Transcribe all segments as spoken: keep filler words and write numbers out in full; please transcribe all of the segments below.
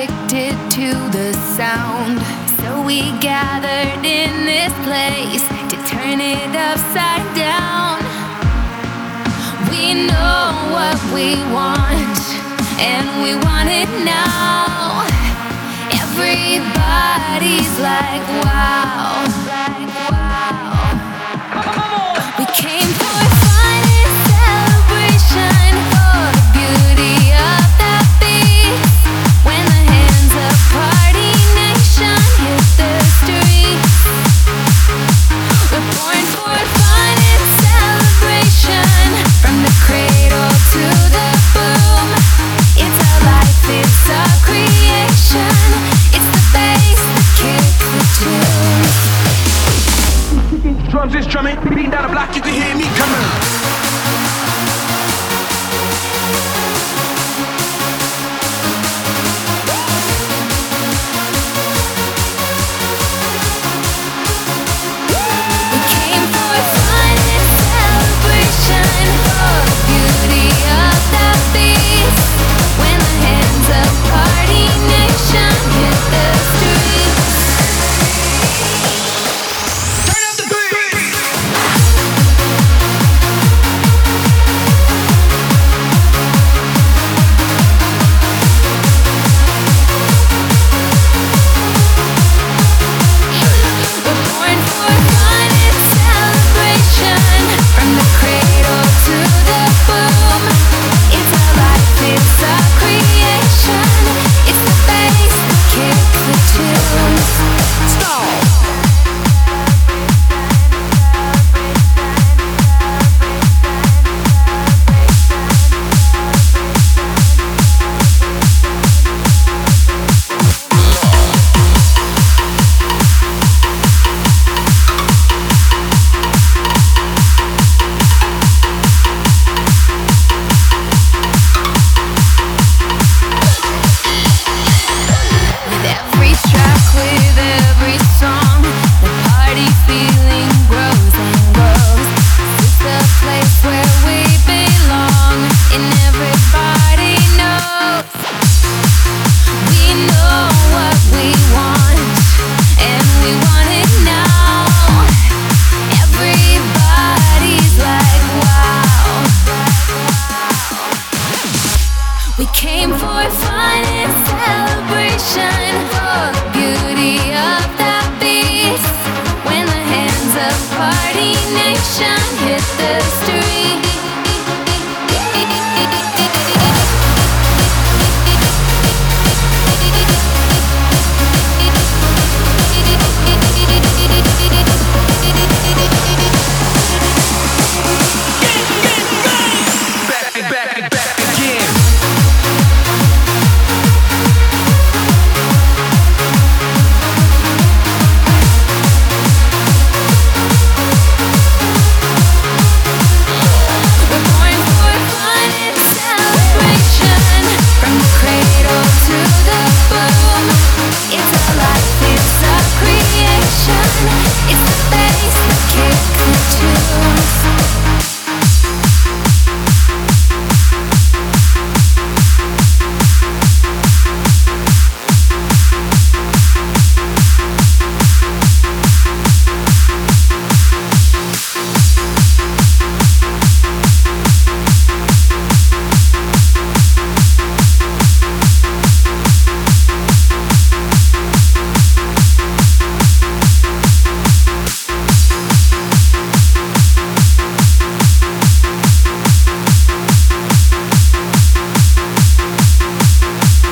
addicted to the sound. So we gathered in this place to turn it upside down. We know what we want, and we want it now. Everybody's like, wow, like, wow. We came for fun and celebration, for the beauty of the beat. When the hands of Party Nation hit the streets, we're born for fun and celebration, from the cradle to the boom. It's our life, it's our creation. It's the bass that kicks the tunes. Drums is drumming, beating down the block, you can hear me coming.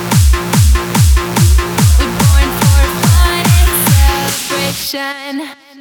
Shine.